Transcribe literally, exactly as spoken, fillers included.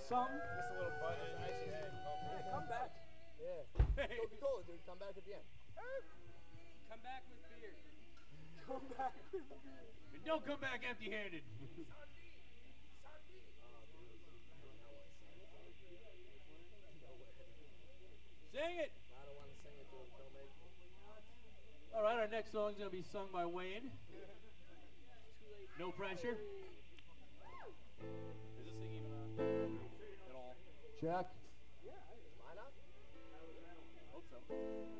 song? Just a little budget. Actually, hey, Yeah, come back. Yeah. Hey. Coca-Cola, dude. Come back at the end. Come back with beer. Come back. And don't come back empty-handed. Sing it! I don't want to sing it to him. Don't make me. All right, our next song is going to be sung by Wayne. No pressure. Is this thing even on at all? Check. Is mine on? Hope so.